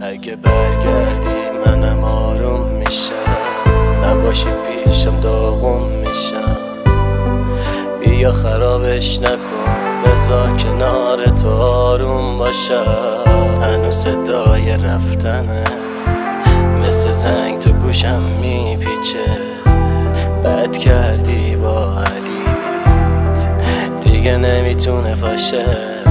اگه برگردی منم آروم میشم، نباشی پیشم داغون میشم. بیا خرابش نکن، بذار کنار تو آروم باشم. هنوز صدای رفتنه مثل زنگ تو گوشم میپیچه. بد کردی با علیت، دیگه نمیتونه پاشه،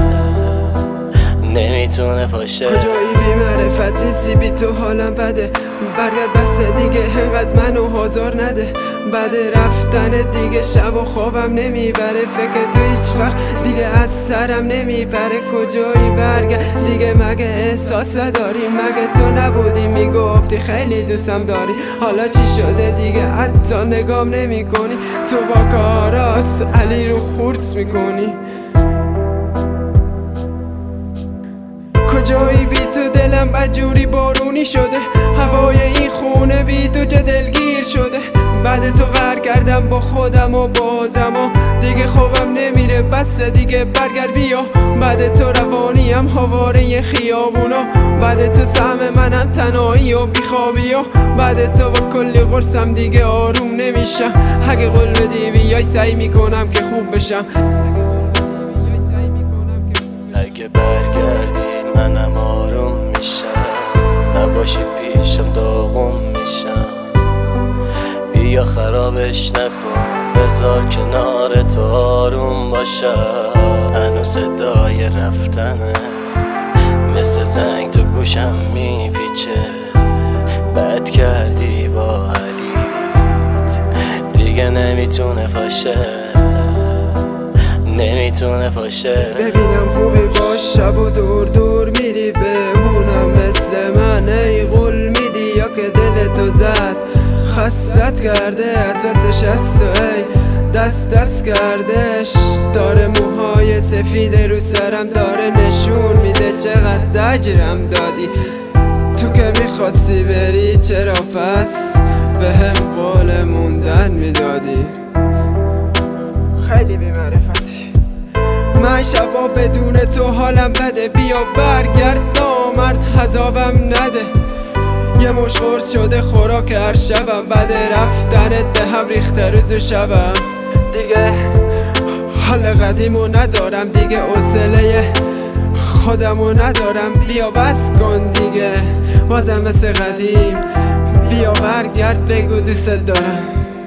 نمیتونه پاشه. کجایی بی معرفت نیستی، بی تو حالم بده. برگرد بس دیگه، انقدر منو حاضر نده. بعد رفتن دیگه شب و خوابم نمیبره. فکر تو هیچ وقت دیگه از سرم نمیبره. کجایی برگرد دیگه، مگه احساس داری؟ مگه تو نبودی میگفتی خیلی دوستم داری؟ حالا چی شده دیگه، حتی نگام نمی کنی؟ تو با کارات علی رو خورد میکنی. کجایی بی تو دلم بدجوری بارونی شده. هوای این خونه بی تو چه دلگیر شده. بعد تو قهر کردم با خودم و با آدما، دیگه خوابم نمیره بس دیگه برگرد بیا. بعد تو روانیم هواره خیابونا، بعد تو سهم منم تنهایی و بیخوابی ها. بعد تو با کلی قرصم دیگه آروم نمیشم. اگه قول بدی بیای سعی میکنم که خوب بشم. اگه برگردی منم آروم میشم، نباشی پیشم داغون میشم. بیا خرابش نکن، بذار کنار تو آروم باشم. هنوز صدای رفتنه مثل زنگ تو گوشم میپیچه. بد کردی با علیت، دیگه نمیتونه پاشه، نمیتونه پاشه. ببینم خوبی باش، شب و دور دور میری بمونم مثل من. ای قول میدی یا که دل تو زد خستت کرده از واسه شست و ای دست کردش. داره موهای سفید رو سرم داره نشون میده چقدر زجرم دادی. تو که میخواستی بری چرا پس به هم قول موندن میدادی؟ خیلی بی‌معرفتی. من شبا بدون تو حالم بده. بیا برگرد نامرد عذابم نده. یه مش قرص شده خوراک هر شبم. بعد رفتنت به هم ریخته روز و شبم. دیگه حال قدیمو ندارم، دیگه حوصله خودمو ندارم. بیا بس کن دیگه بازم مثل قدیم. بیا برگرد بگو دوست دارم.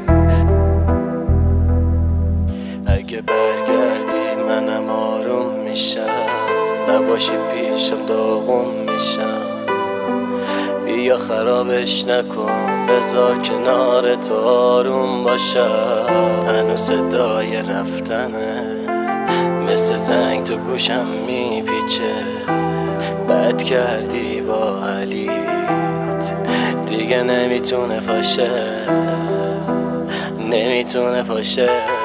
اگه برگردی منم آروم میشم، نباشی پیشم داغون میشم. بیا خرابش نکن، بذار کنار تو آروم باشم. هنوز صدای رفتنه مثل زنگ تو گوشم میپیچه. بد کردی با علیت، دیگه نمیتونه پاشه، نمیتونه پاشه.